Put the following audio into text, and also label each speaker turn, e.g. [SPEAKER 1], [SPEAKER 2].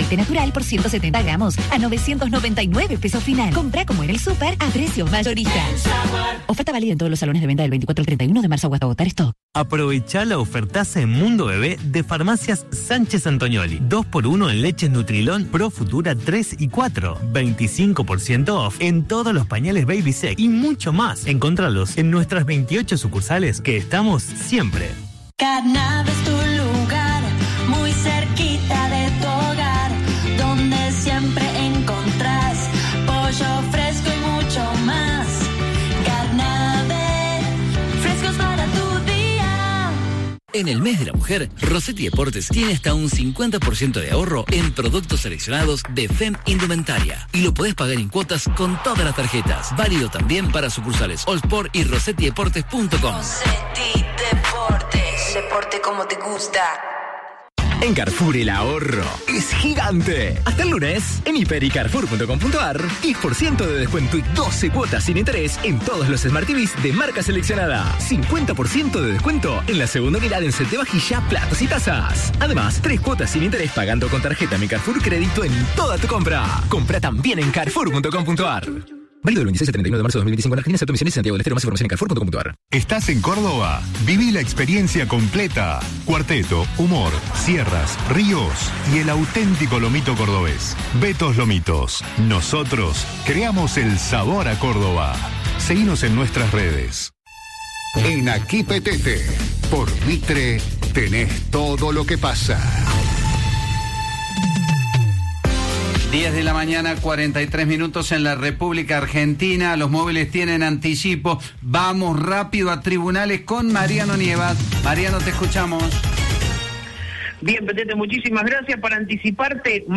[SPEAKER 1] aceite natural por 170 gramos a 999 pesos final. Compra como en el súper a precios mayoristas. Oferta válida en todos los salones de venta del 24 al 31 de marzo hasta agotar stock.
[SPEAKER 2] Aprovechá la ofertaza en Mundo Bebé de Farmacias Sánchez Antonioli. 2x1 en leches Nutrilón Pro Futura 3 y 4. 25% off en todos los pañales Baby Sec y mucho más. Encontralos en nuestras 28 sucursales que estamos siempre.
[SPEAKER 3] Carnave es tu lugar, muy cerquita de tu hogar, donde siempre encontrás pollo fresco y mucho más. Carnave, frescos para tu día.
[SPEAKER 4] En el mes de la mujer, Rossetti Deportes tiene hasta un 50% de ahorro en productos seleccionados de FEM Indumentaria. Y lo podés pagar en cuotas con todas las tarjetas. Válido también para sucursales Allsport y rossettideportes.com.
[SPEAKER 3] Rossetti Deportes, deporte como te gusta.
[SPEAKER 5] En Carrefour el ahorro es gigante. Hasta el lunes, en hiper.y carrefour.com.ar, 10% de descuento y 12 cuotas sin interés en todos los Smart TVs de marca seleccionada. 50% de descuento en la segunda unidad en set de vajilla, platos y tazas. Además, 3 cuotas sin interés pagando con tarjeta Mi Carrefour Crédito en toda tu compra. Compra también en carrefour.com.ar. Válido del 26 al 31 de marzo de 2025 en Argentina, excepto Misiones y Santiago del Estero. Más información en carrefour.com.ar.
[SPEAKER 6] ¿Estás en Córdoba? Viví la experiencia completa. Cuarteto, humor, sierras, ríos y el auténtico lomito cordobés. Betos Lomitos. Nosotros creamos el sabor a Córdoba. Seguinos en nuestras redes.
[SPEAKER 7] En Aquí Petete, por Mitre, tenés todo lo que pasa.
[SPEAKER 8] 10 de la mañana, 43 minutos en la República Argentina. Los móviles tienen anticipo. Vamos rápido a tribunales con Mariano Nievas. Mariano, te escuchamos.
[SPEAKER 9] Bien, Petete, muchísimas gracias. Para anticiparte,